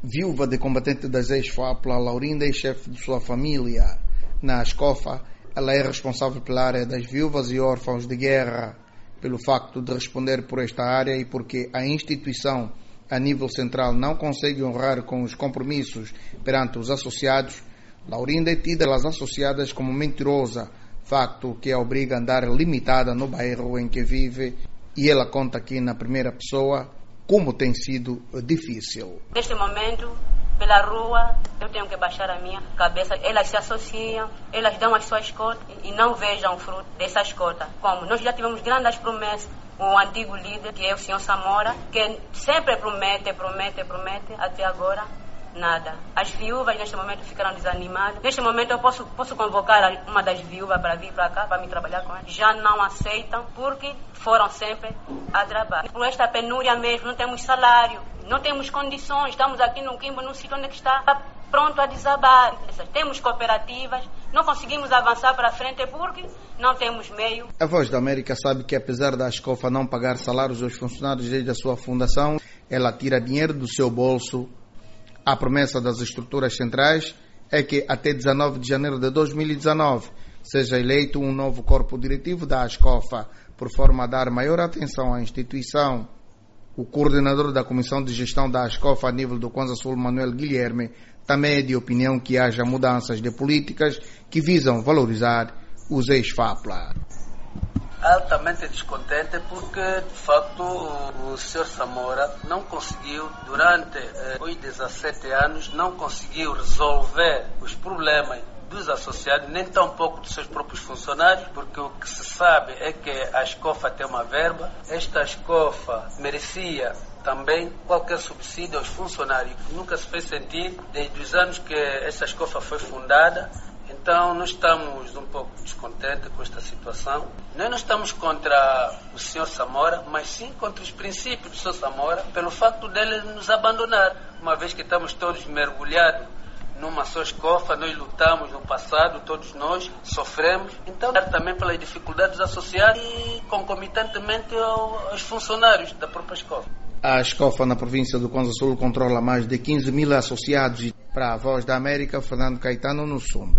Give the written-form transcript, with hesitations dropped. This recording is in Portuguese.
Viúva de combatente das ex-FAPLA, Laurinda é chefe de sua família. Na Ascofa, ela é responsável pela área das viúvas e órfãos de guerra. Pelo facto de responder por esta área e porque a instituição, a nível central, não consegue honrar com os compromissos perante os associados, Laurinda é tida pelas associadas como mentirosa, facto que a obriga a andar limitada no bairro em que vive, e ela conta aqui na primeira pessoa como tem sido difícil. Neste momento, pela rua, eu tenho que baixar a minha cabeça. Elas se associam, elas dão as suas cotas e não vejam o fruto dessas cotas. Como nós já tivemos grandes promessas, o antigo líder, que é o senhor Samora, que sempre promete, até agora nada. As viúvas neste momento ficaram desanimadas. Neste momento eu posso convocar uma das viúvas para vir para cá, para me trabalhar com elas. Já não aceitam porque foram sempre a trabalhar. Por esta penúria mesmo, não temos salário, não temos condições. Estamos aqui no Quimbo, num sítio onde está pronto a desabar. Temos cooperativas, não conseguimos avançar para frente porque não temos meio. A Voz da América sabe que apesar da Ascofa não pagar salários aos funcionários desde a sua fundação, ela tira dinheiro do seu bolso. A promessa das estruturas centrais é que até 19 de janeiro de 2019 seja eleito um novo corpo diretivo da Ascofa, por forma a dar maior atenção à instituição. O coordenador da Comissão de Gestão da Ascofa a nível do Kwanza Sul, Manuel Guilherme, também é de opinião que haja mudanças de políticas que visam valorizar os ex-FAPLA. Altamente descontente porque, de facto, o Sr. Samora não conseguiu, durante os 17 anos, não conseguiu resolver os problemas dos associados, nem tampouco dos seus próprios funcionários, porque o que se sabe é que a Ascofa tem uma verba. Esta Ascofa merecia também qualquer subsídio aos funcionários, que nunca se fez sentir desde os anos que esta Ascofa foi fundada. Então, nós estamos um pouco descontentes com esta situação. Nós não estamos contra o Sr. Samora, mas sim contra os princípios do Sr. Samora, pelo facto dele nos abandonar. Uma vez que estamos todos mergulhados numa só escofa, nós lutamos no passado, todos nós sofremos. Então, também pelas dificuldades associadas e concomitantemente aos funcionários da própria escofa. A Ascofa na província do Kwanza Sul controla mais de 15 mil associados. Para a Voz da América, Fernando Caetano, no Sumbe.